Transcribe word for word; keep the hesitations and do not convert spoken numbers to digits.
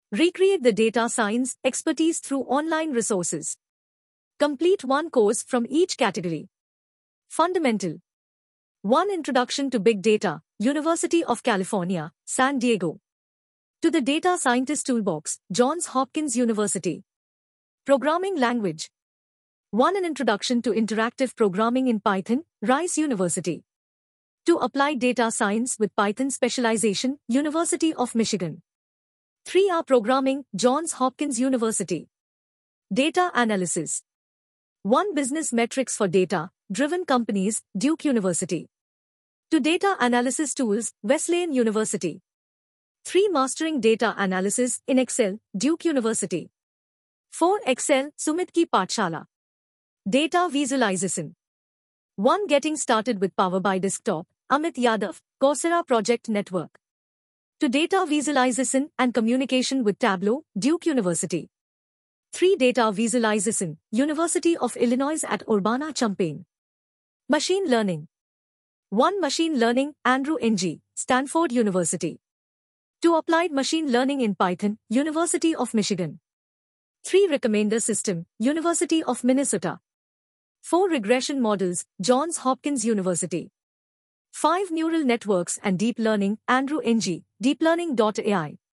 Recreate the data science expertise through online resources. Complete one course from each category. Fundamental. one Introduction to Big Data, University of California, San Diego. To the Data Scientist Toolbox, Johns Hopkins University. Programming language. one An Introduction to Interactive Programming in Python, Rice University. To Applied Data Science with Python Specialization, University of Michigan. three R Programming, Johns Hopkins University. Data Analysis. one Business Metrics for Data-Driven Companies, Duke University. To Data Analysis Tools, Wesleyan University. three Mastering Data Analysis in Excel, Duke University. four Excel, Sumit Ki Pathshala. Data Visualization. one Getting Started with Power BI Desktop, Amit Yadav, Coursera Project Network. To Data Visualization and Communication with Tableau, Duke University. three Data Visualization, University of Illinois at Urbana-Champaign. Machine Learning. one Machine Learning, Andrew Ng, Stanford University. To Applied Machine Learning in Python, University of Michigan. three Recommender System, University of Minnesota. four Regression Models, Johns Hopkins University. five Neural Networks and Deep Learning, Andrew Ng, deep learning dot A I.